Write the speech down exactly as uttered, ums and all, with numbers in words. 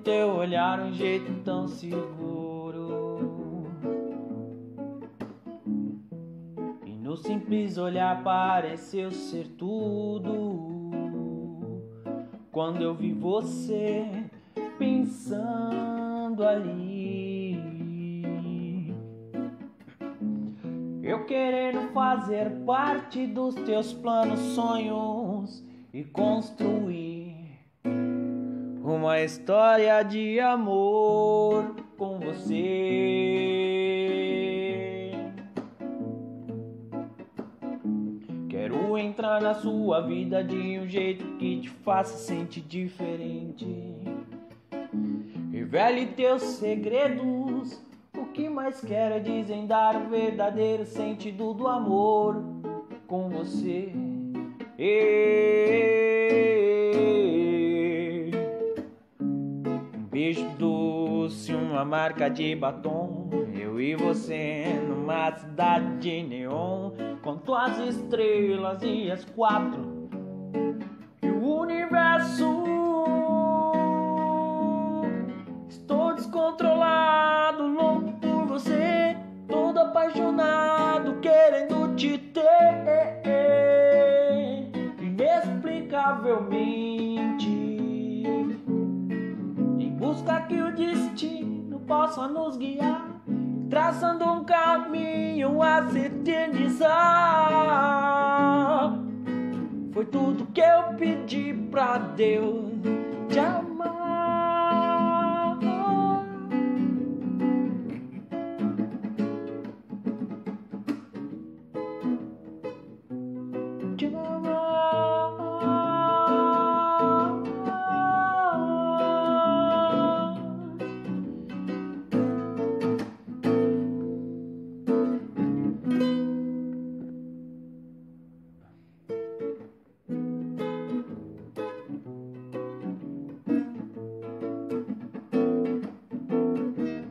teu olhar um jeito tão seguro, e no simples olhar pareceu ser tudo. Quando eu vi você pensando ali, eu querendo fazer parte dos teus planos, sonhos e construir uma história de amor com você. Quero entrar na sua vida de um jeito que te faça sentir diferente, revele teus segredos. O que mais quero é desvendar o verdadeiro sentido do amor com você. E... um beijo doce, uma marca de batom, eu e você numa cidade de neon. Conto as estrelas e as quatro e o universo. Estou descontrolado, louco por você, todo apaixonado, querendo te ter. Inexplicavelmente, em busca que o destino possa nos guiar, traçando um caminho a se eternizar. Foi tudo que eu pedi pra Deus te amar.